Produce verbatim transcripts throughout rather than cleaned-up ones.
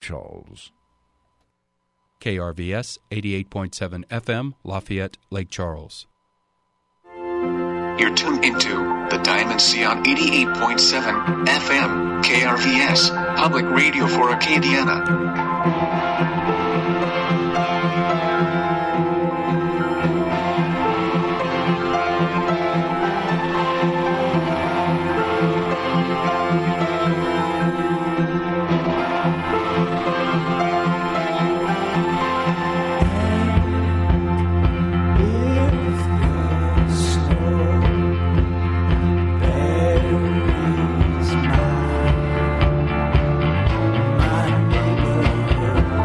Charles. K R V S eighty-eight point seven F M, Lafayette, Lake Charles. You're tuned into the Diamond Sea on eighty-eight point seven F M, K R V S, Public Radio for Acadiana.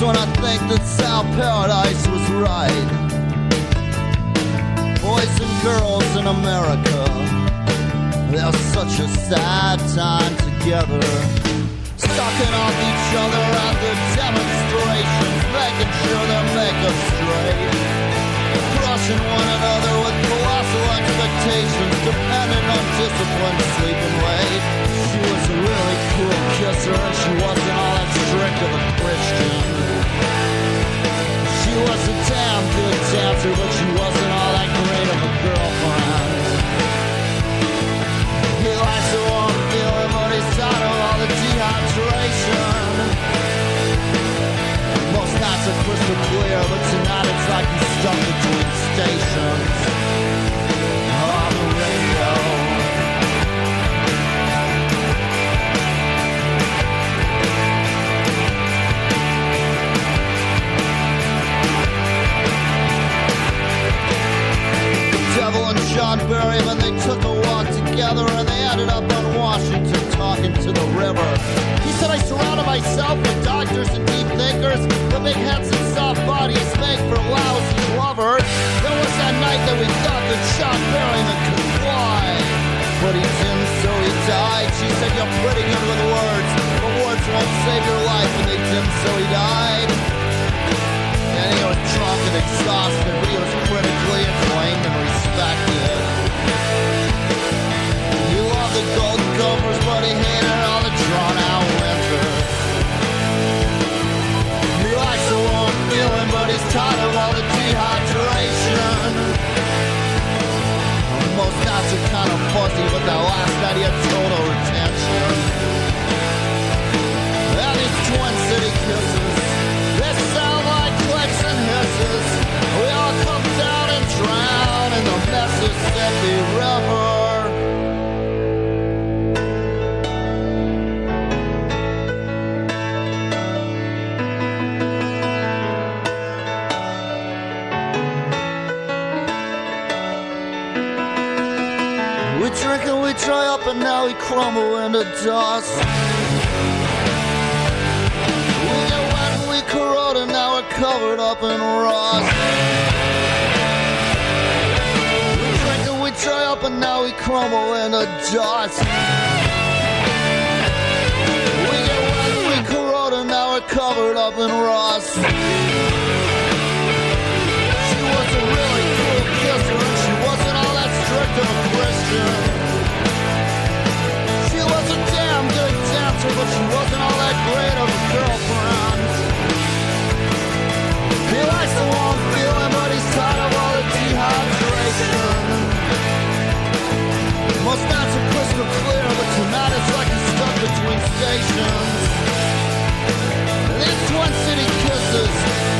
when I think that South Paradise was right. Boys and girls in America, they're such a sad time together, sucking off each other at the demonstrations, making sure they make us straight, crushing one another with colossal expectations, depending on discipline, sleeping late. She was a really cool kisser, and she wasn't all that strict of a Christian. She was a damn good dancer, but she wasn't all that great of a girlfriend. He likes the warm feeling, but he's tired of all the dehydration. Most nights are crystal clear, but tonight it's like he's stuck between stations on the radio. Devil and John Berryman, they took a walk together and they ended up on Washington talking to the river. He said, I surrounded myself with doctors and deep thinkers. The big heads and soft bodies make for lousy lovers. There was that night that we thought that John Berryman could fly, but he didn't, so he died. She said, you're pretty good with words, but words won't save your life, and they didn't, so he died. And he was drunk and exhausted, but he was critically acclaimed and respected. He loved the Golden Gophers, but he hated all the drawn-out winter. He likes the warm feeling, but he's tired of all the dehydration. Most nights are kind of fuzzy, but that last night he had total retention. And these Twin City kisses, they sound like clicks and hisses. We all come down and drown in the Mississippi River. We drink and we dry up and now we crumble into dust. We get wet and we corrode and now we're covered up in rust. We drink and we dry up and now we crumble into dust. We get wet and we corrode and now we're covered up in rust. She was a really cool kisser and she wasn't all that strict of a Christian. She was a damn good dancer, but she wasn't all that great of a girlfriend. He likes the warm feeling, but he's tired of all the dehydration. Most nights are crystal clear, but tonight it's like he's between stations. These Twin City kisses,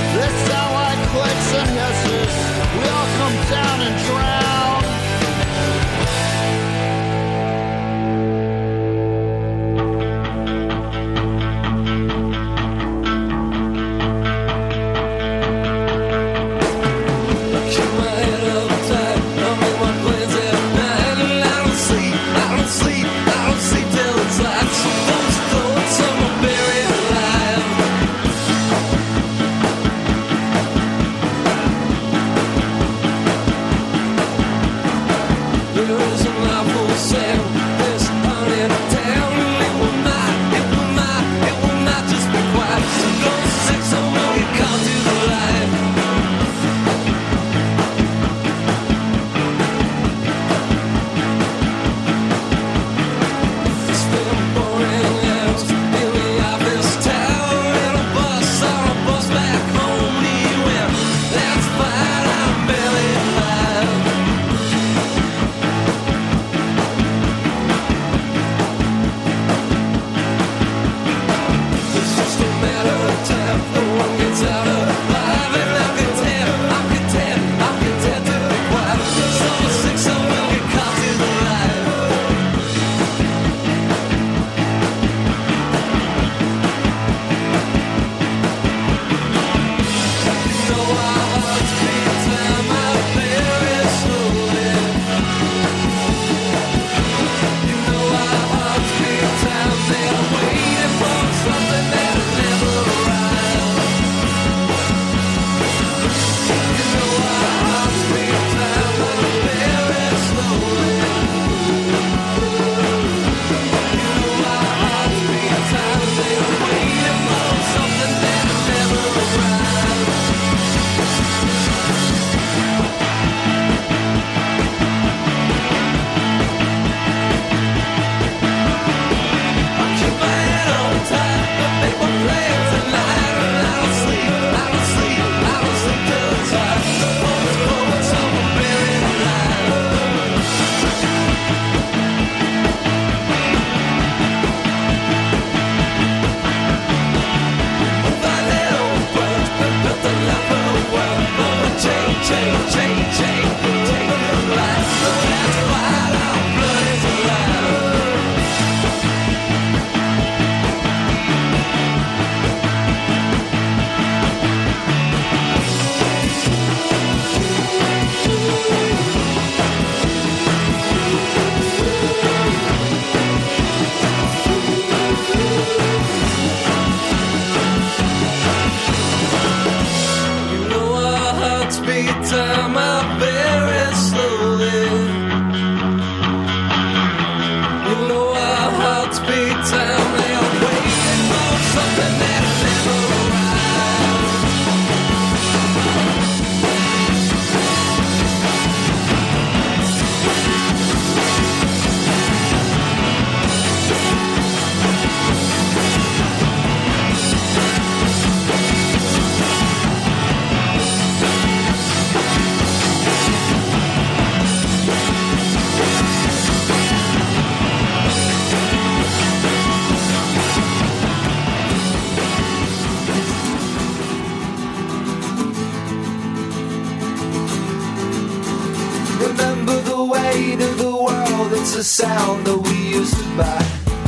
The sound that we used to buy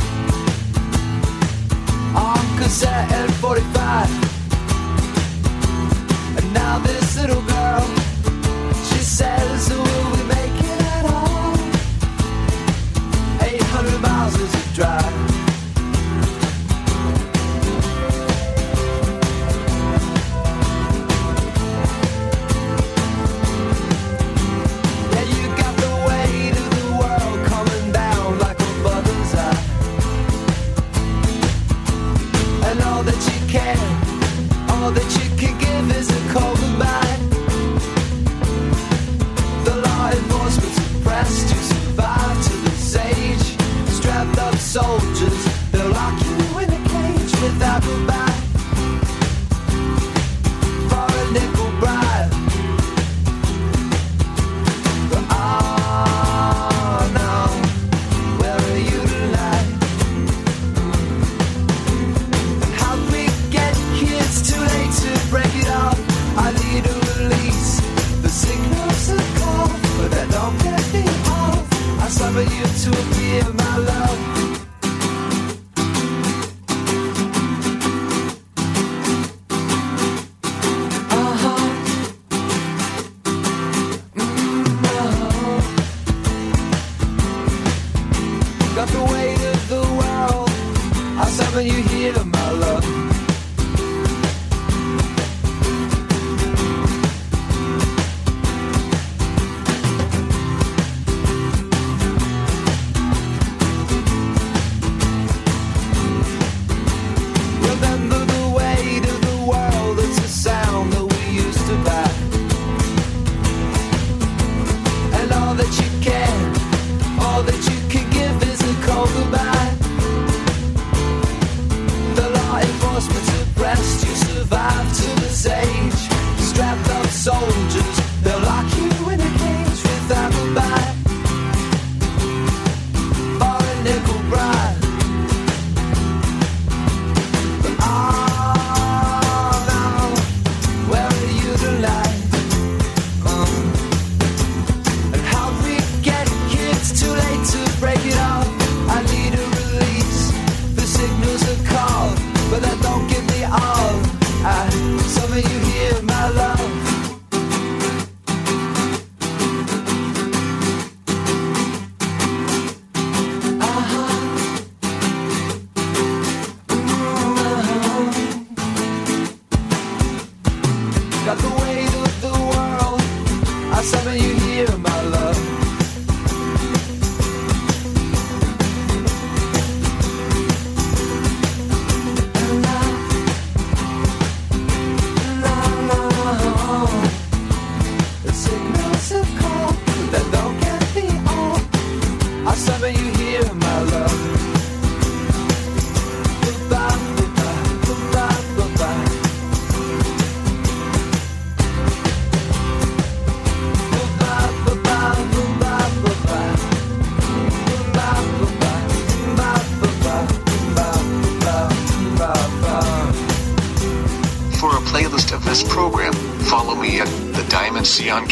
on cassette and forty-five. And now this little girl, she says, will we make it at all? eight hundred miles is a drive. All that you can give is a cold goodbye.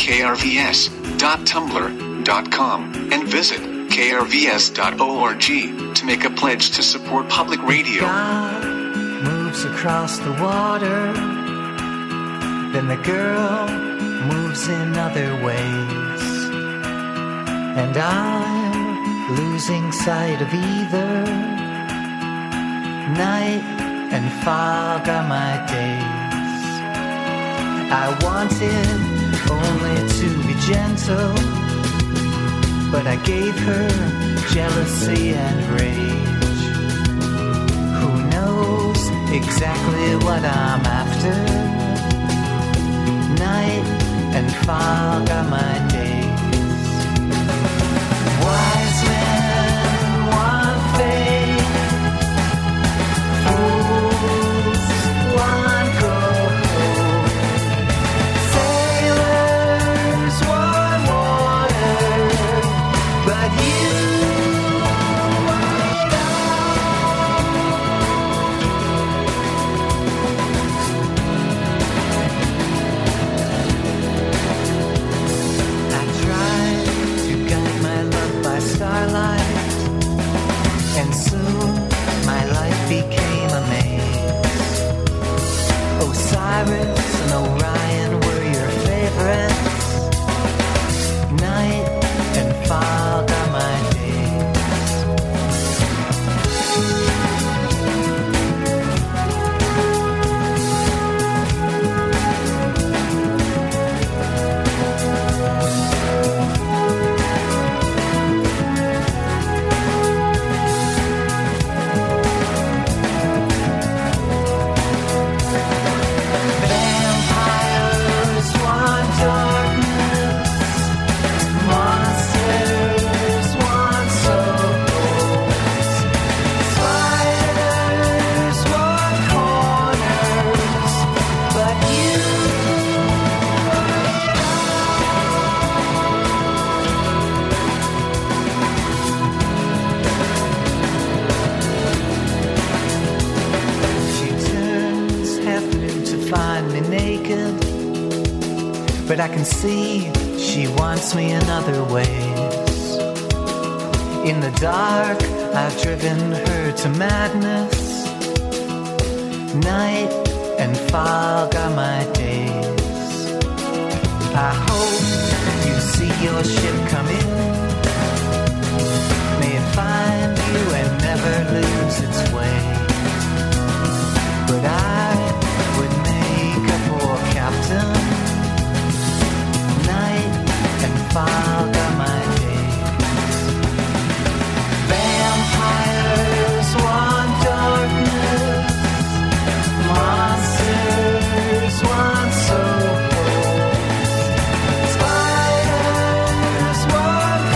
k r v s dot tumblr dot com and visit k r v s dot org to make a pledge to support public radio. God moves across the water, then the girl moves in other ways, and I'm losing sight of either. Night and fog are my days. I wanted only to be gentle, but I gave her jealousy and rage. Who knows exactly what I'm after? Night and fog are my days. Wise men want faith, fools want gold, sailors want water, but you want I tried to guide my love by starlight, and soon my life became a maze. Osiris and Orion were your favorites. Night and fog are my days. Vampires want darkness, monsters want souls, spiders want corners, but you She turns half nude to find me naked, but I can see she wants me in other ways. In the dark, I've driven her to madness. Night and fog are my days. I hope you see your ship come in. May it find you and never lose its way. But I would make a poor captain. Night and fog are my days. Vampires want darkness, monsters want souls, spiders want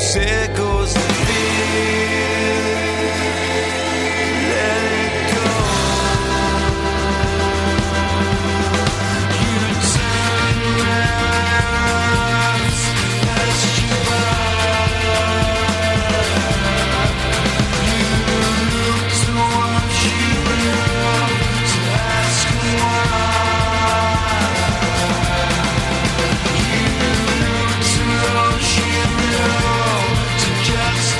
There goes the fear. Let it go. You turn around as you are. You look to what you will to ask why. You look to what you will to just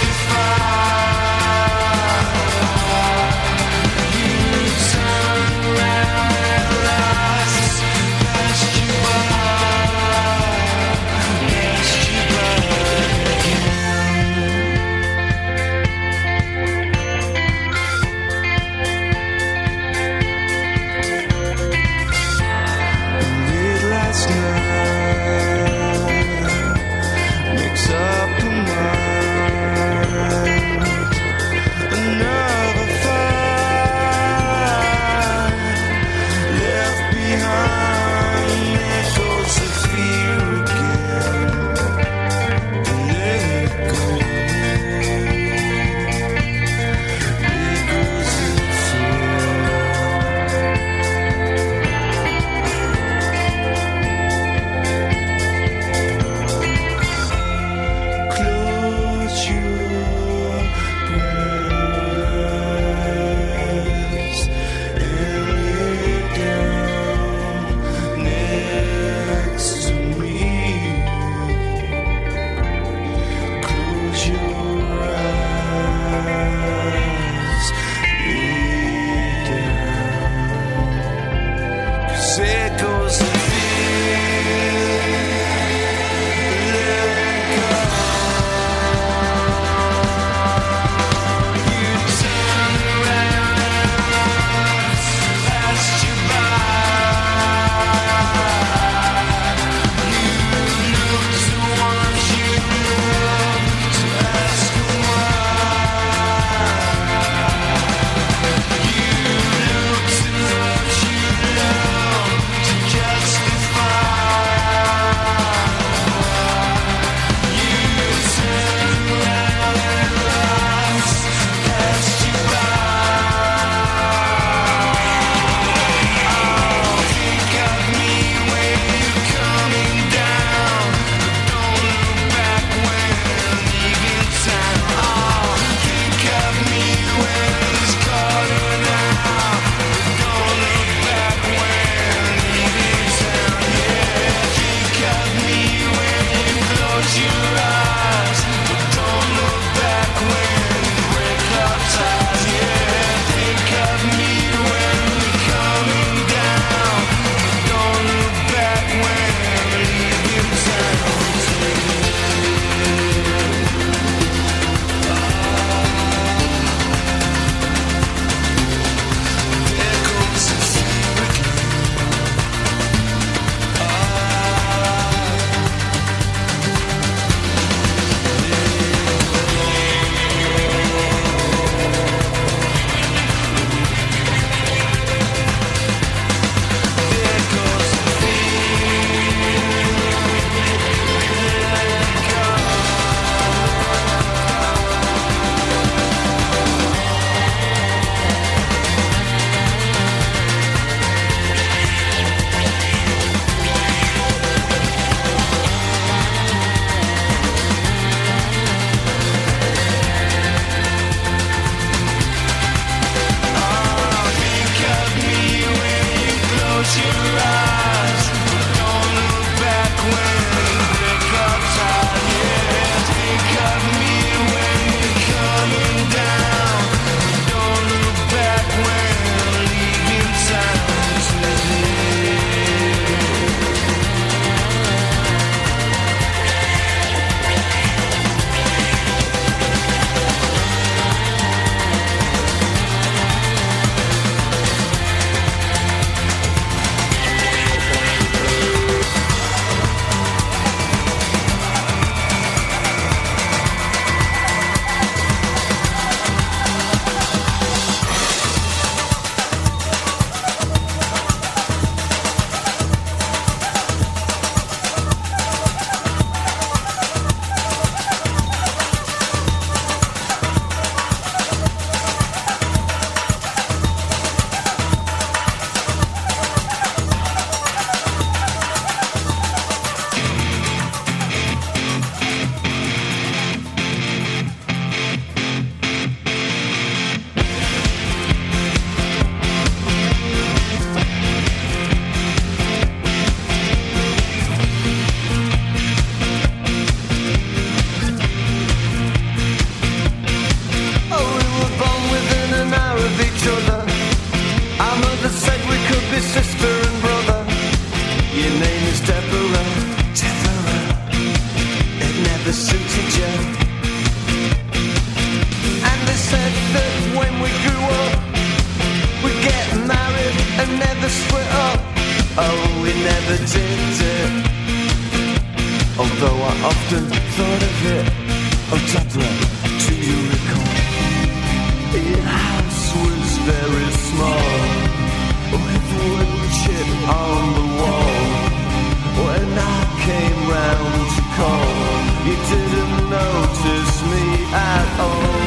Deborah, do you recall? Your house was very small, with wood chip on the wall. When I came round to call, you didn't notice me at all.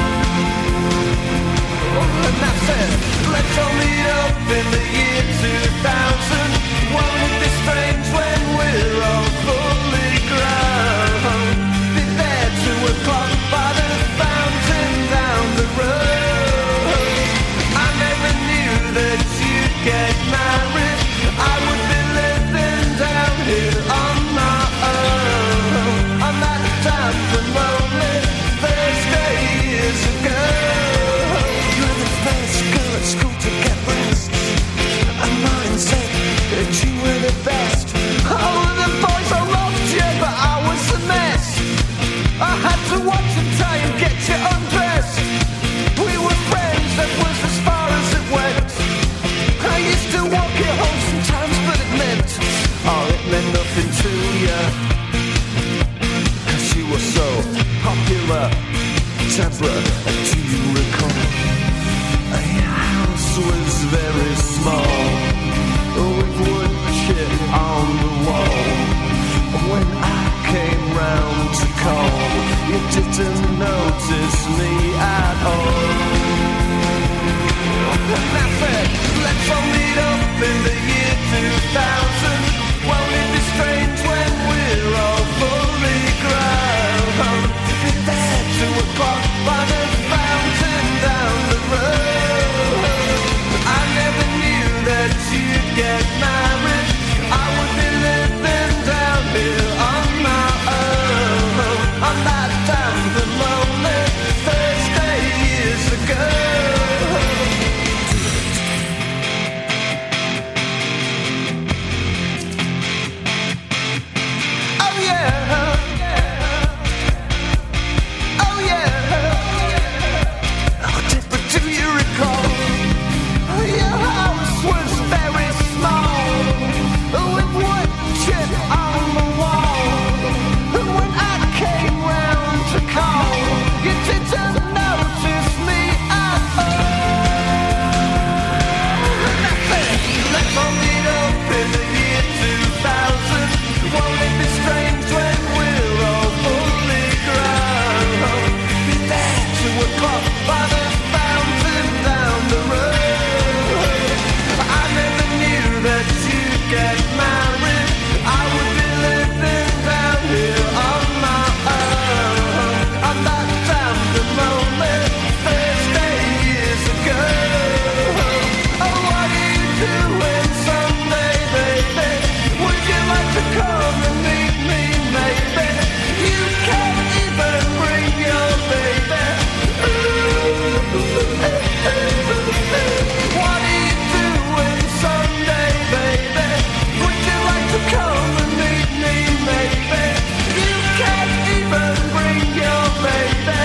And I said, let's all meet up in the year two thousand. Won't it be strange when we're all fully grown? Be there two o'clock by the fountain down the road. I never knew that you'd get married. I would be living down here on my own, on that damp and lonely Thursday years ago. You were the first girl at school to get breasts, and mine said that you were the best. Oh, the boys all loved you, but I was a mess. I had to watch them try and get you undressed. We were friends, that was as far as it went. I used to walk you home sometimes, but it meant, oh, it meant nothing to you, 'cause you were so popular. Deborah, do you recall? Your house was very small, with wood chip on the wall. When I came round to call, you didn't notice me at all. And I said, let's all meet up in the year two thousand. Won't it be strange when we're all fully grown? Be there two o'clock by the fountain down the road. I never knew that you'd get married. I would be living down here on my own, on that damp and lonely Thursday years ago. Oh yeah, oh yeah. Oh, Deborah, do you recall? Your house was very small, with wood chip on the wall. And when I came round to call, you didn't notice me at all. And I said, let's all meet up in the year two thousand. Won't it be strange when we're all fully grown? Be there two o'clock by the fountain down the road. I never knew that you'd get married. I would be living down here on my own, on that damp and lonely Thursday years ago. Oh, what are you doing Sunday, baby? Would you like to come and meet me, maybe? You can't even bring your baby. What are you doing Sunday, baby? Would you like to come and meet me, maybe? You can't even bring your baby.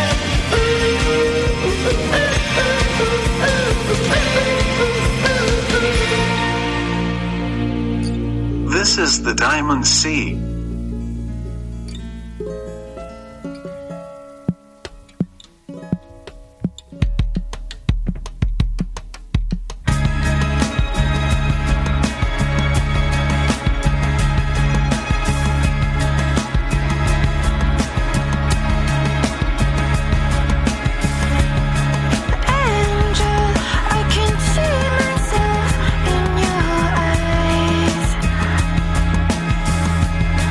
This is the Diamond Sea. Angel, I can see myself in your eyes.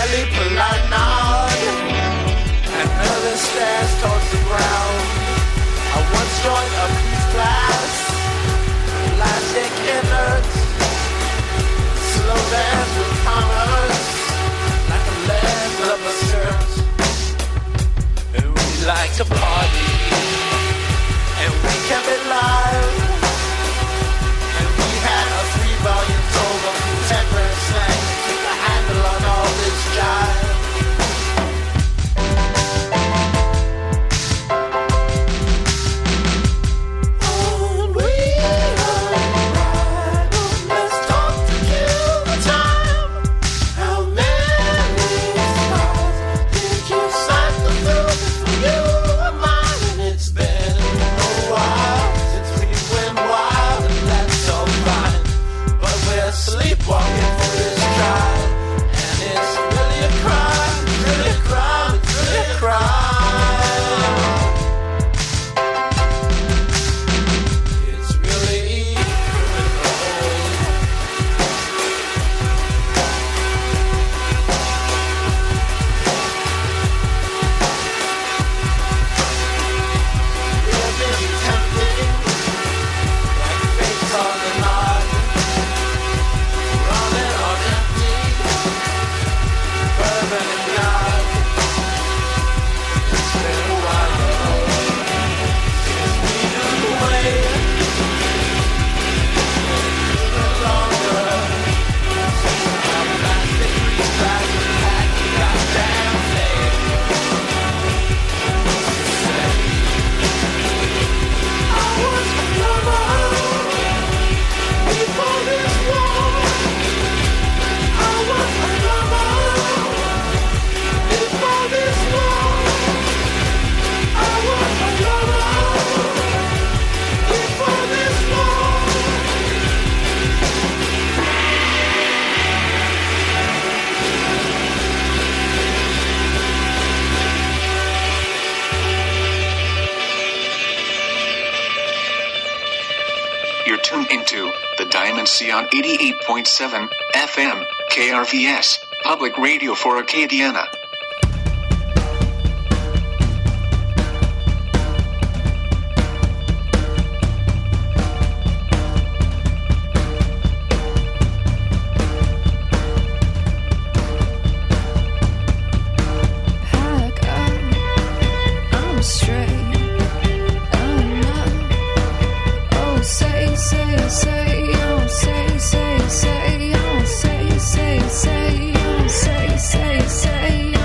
slightly polite nod and nervous stares towards the ground. I once joined a peace class, plastic innards, slow dance with commerce, like a leg of a skirt. And we like to party, and we kept it live. And we had a three volume told of contemporary slang to keep a handle on all this jive. Sleepwalking through this drive, and it's really a crime, really a crime, it's really a crime. It's really we've been tempting, like fates on the nod. Running on empty, bourbon and God. It's been a while since we knew the way. Even longer since our plastic grease bags and packed the goddamn thing. I was a lover before this war. I was a lover before this war. I was a lover before this war. You're tuned into the Diamond Sea on eighty-eight point seven F M, K R V S, public radio for Acadiana. Pack up, I'm straight. Oh no. Oh, say, say, say. Oh, say, say, say. Oh, say, say, say. Oh, say, say, say.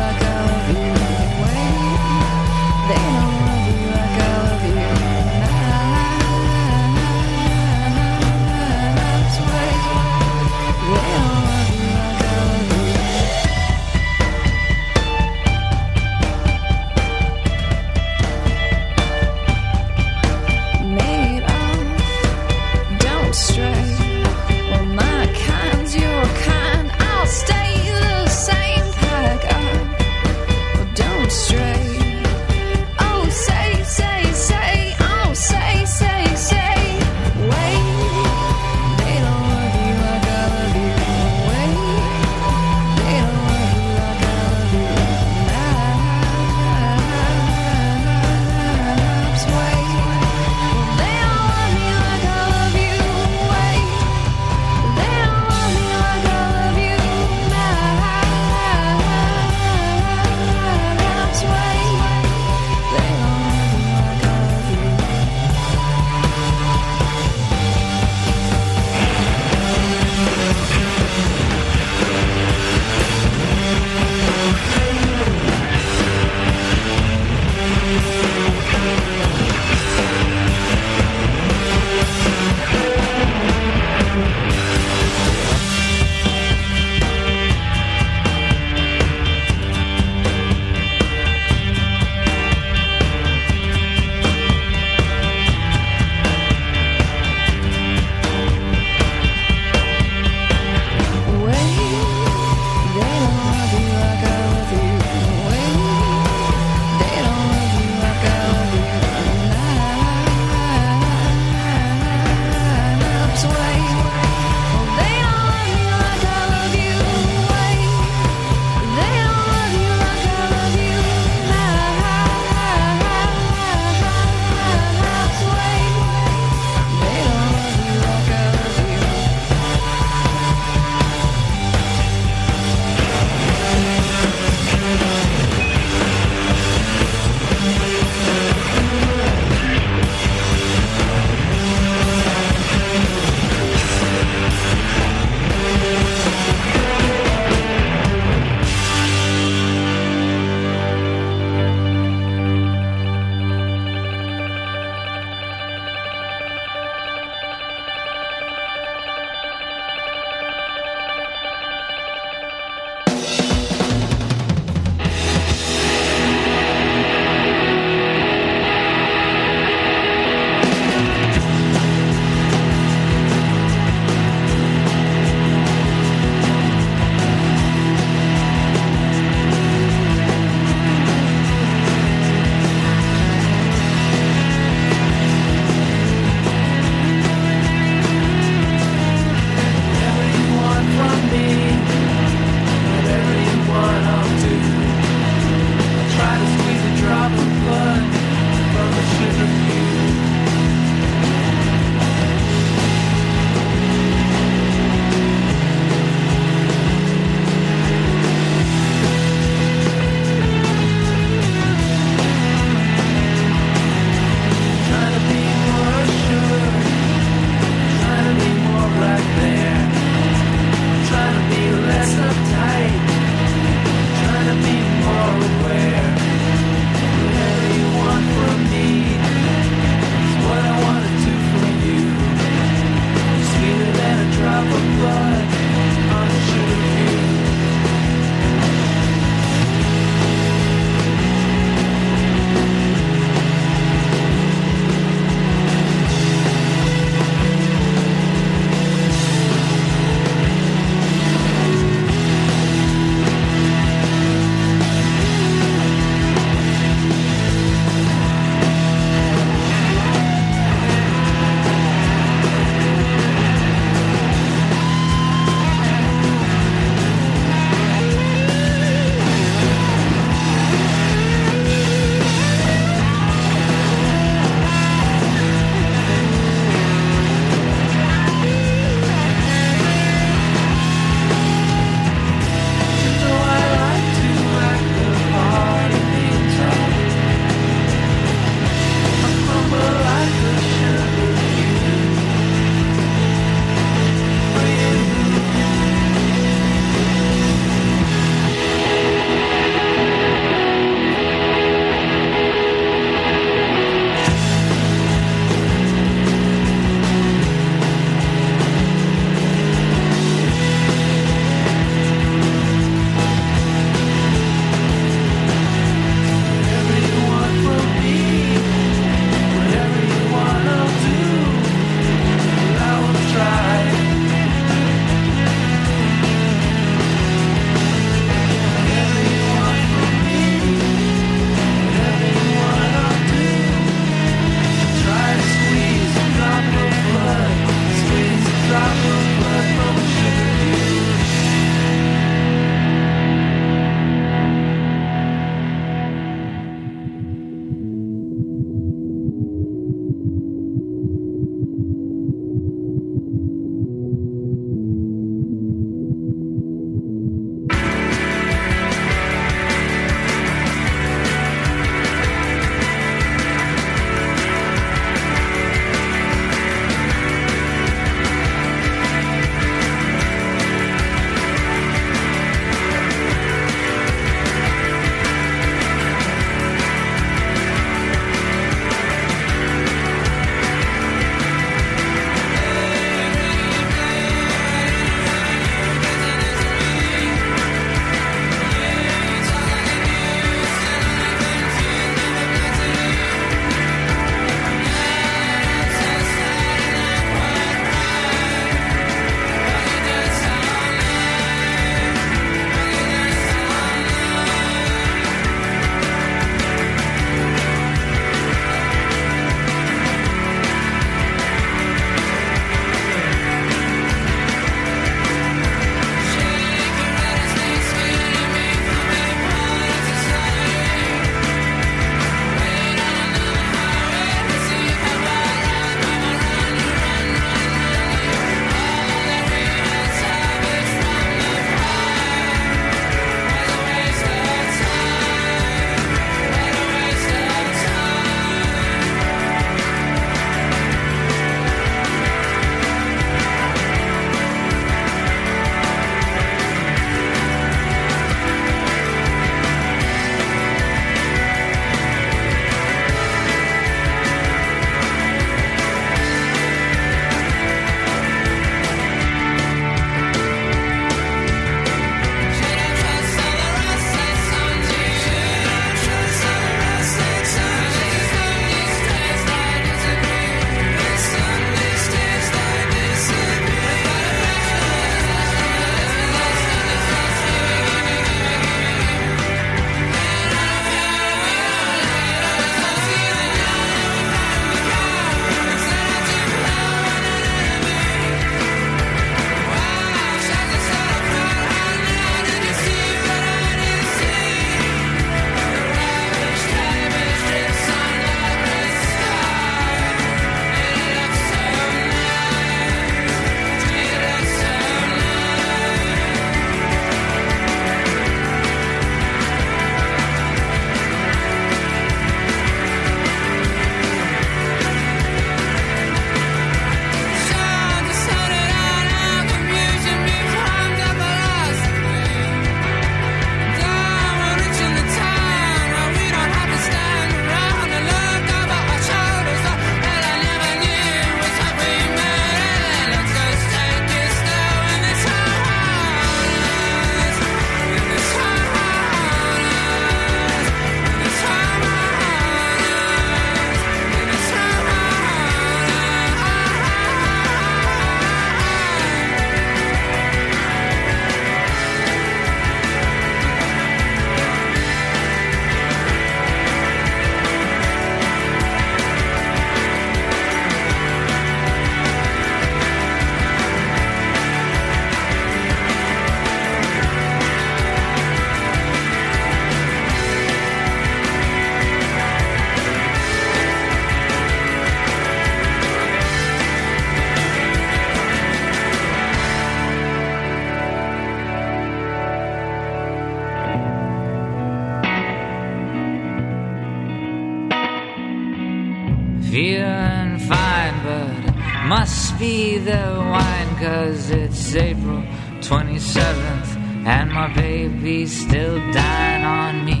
feeling fine, but it must be the wine, 'cause it's April twenty-seventh and my baby's still dying on me.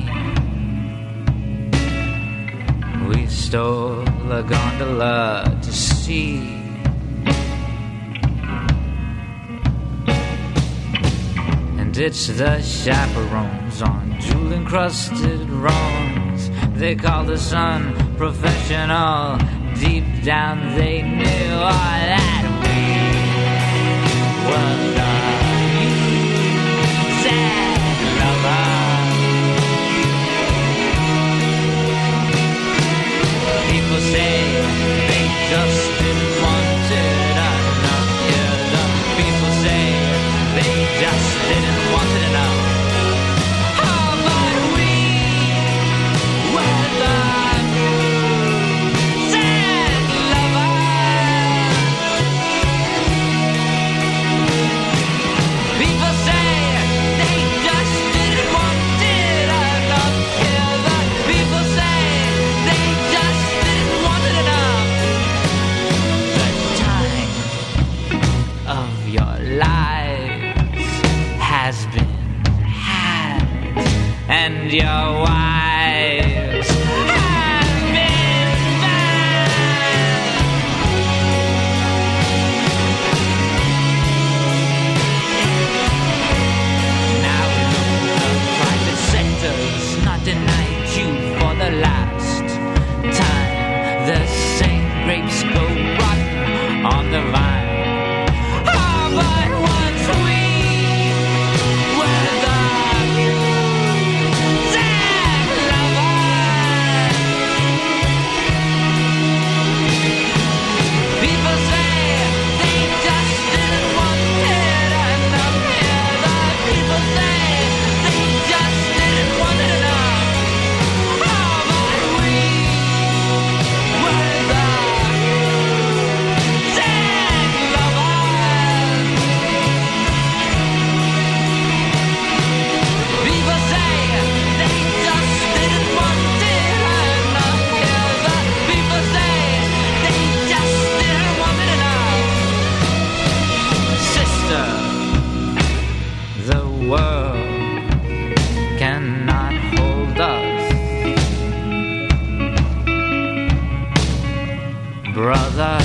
We stole a gondola to sea, and it's the chaperones on jewel-encrusted roans. They called us unprofessional. Deep down they knew all that we were the sad lover. People say they just didn't want it enough. Yeah, the people say they just didn't want it enough. Oh, but we were the sad lovers. People say they just didn't want it enough. Yeah, the people say they just didn't want it enough. The time of your lives has been had, and your wives have been bad. Now the private sector's not denied you for the last time. The same grapes go rotten on the vine. Oh, but once we were the sad lovers. People say they just didn't want it enough. Yeah, the people say they just didn't want it enough. Oh, but we were the sad lovers. People say they just didn't want it enough. Yeah, the people say they just didn't want it enough. Sister, the world cannot hold us. Brother,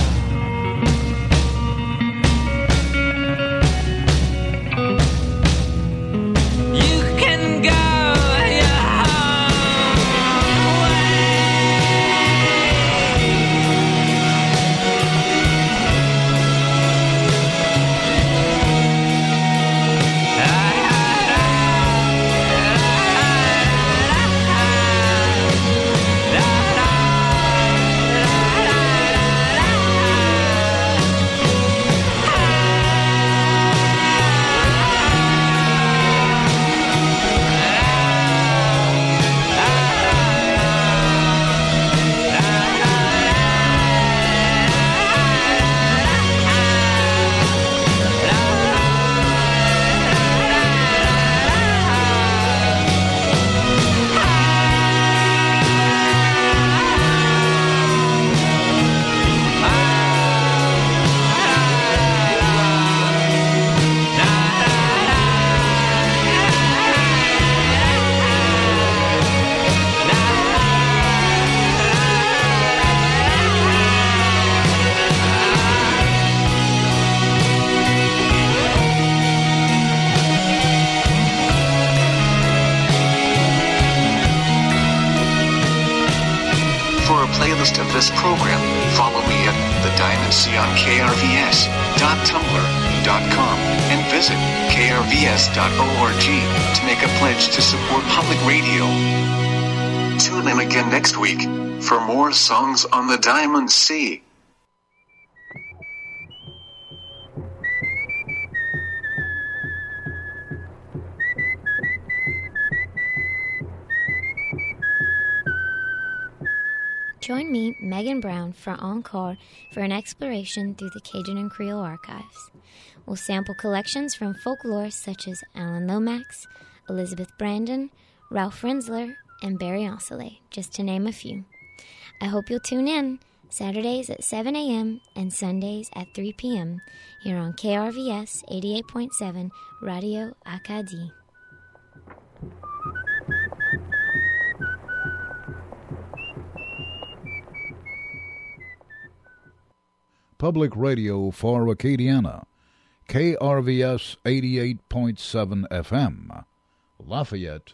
you can go your own way. For a playlist of this program, follow me at The Diamond Sea on K R V S dot tumblr dot com and visit K R V S dot org to make a pledge to support public radio. Tune in again next week for more songs on the Diamond Sea. Join me, Megan Brown, for Encore for an exploration through the Cajun and Creole archives. We'll sample collections from folklore such as Alan Lomax, Elizabeth Brandon, Ralph Rensler, and Barry Osselet, just to name a few. I hope you'll tune in. Saturdays at seven a.m. and Sundays at three p.m. here on K R V S eighty-eight point seven Radio Acadie. Public radio for Acadiana, K R V S eighty-eight point seven F M, Lafayette,